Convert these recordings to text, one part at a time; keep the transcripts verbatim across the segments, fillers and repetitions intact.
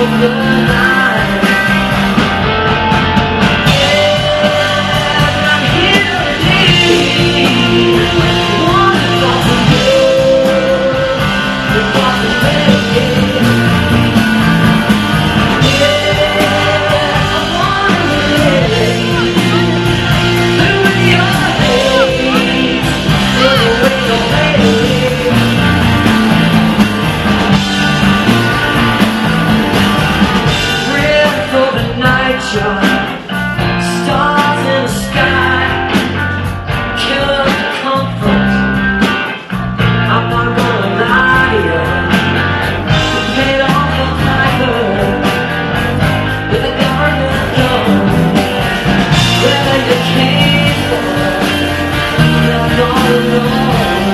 Stars in the sky, killer comfort. I'm not gonna lie to you. Paid off a piper with a government gun. Where you came from, you're not alone.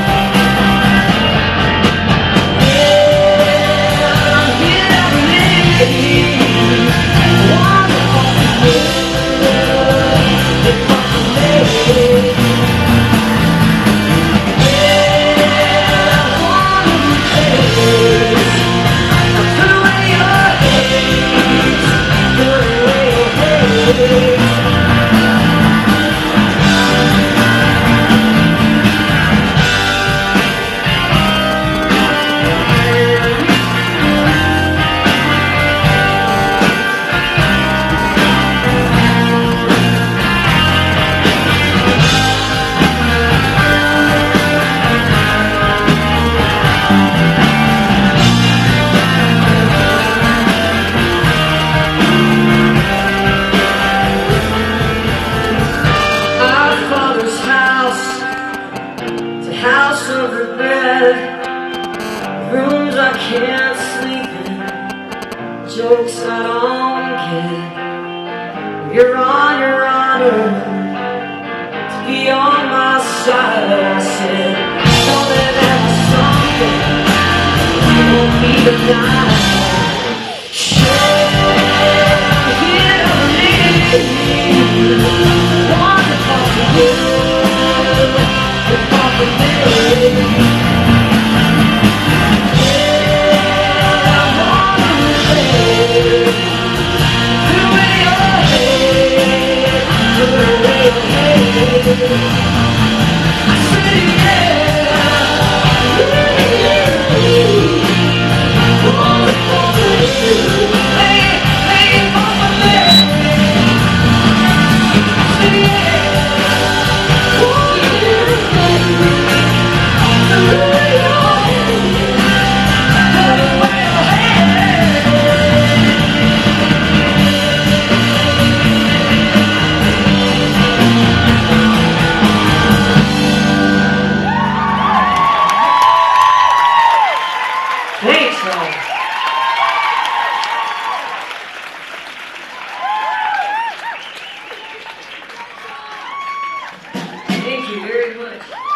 Yeah, I'm here to leave. House of regret, rooms I can't sleep in, jokes I don't get. You're on your honor to be on my side. I said, know that that's something you won't be denied. Thanks, man. Thank you very much.